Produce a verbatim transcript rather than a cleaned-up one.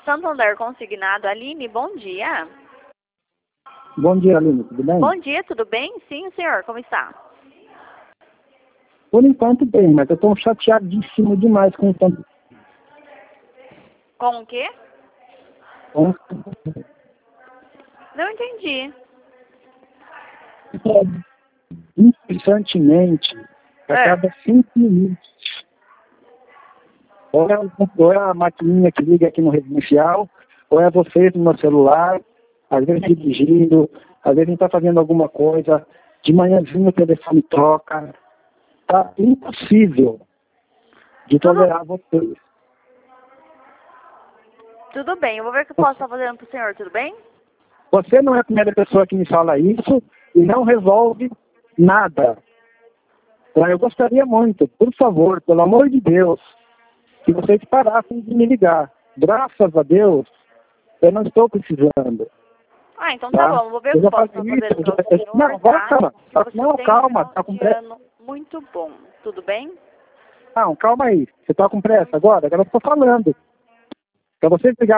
Santander Consignado, Aline, bom dia. Bom dia, Aline, tudo bem? Bom dia, tudo bem? Sim, senhor, como está? Por enquanto bem, mas eu estou chateadíssimo demais com o tanto. Com o quê? Com... Não entendi. Incessantemente, a É. cada cinco minutos. Ou é, ou é a maquininha que liga aqui no residencial, ou é vocês no meu celular, às vezes dirigindo, às vezes a gente está fazendo alguma coisa, de manhãzinho o telefone toca. Está impossível de Tudo, tolerar vocês. tudo bem, eu vou ver o que eu posso estar fazendo pro senhor, tudo bem? Você não é a primeira pessoa que me fala isso e não resolve nada. Então, eu gostaria muito, por favor, pelo amor de Deus, que vocês parassem de me ligar. Graças a Deus, eu não estou precisando. Ah, então tá, Tá? bom, eu vou ver o Eu que eu já posso faço estar isso, fazendo eu já... pro senhor, Não, tá? calma, Que você não, tenha um calma, final tá com de pressa. ano muito bom, tudo bem? Não, calma aí. Você tá com pressa agora? Agora eu tô falando. Pra vocês ligar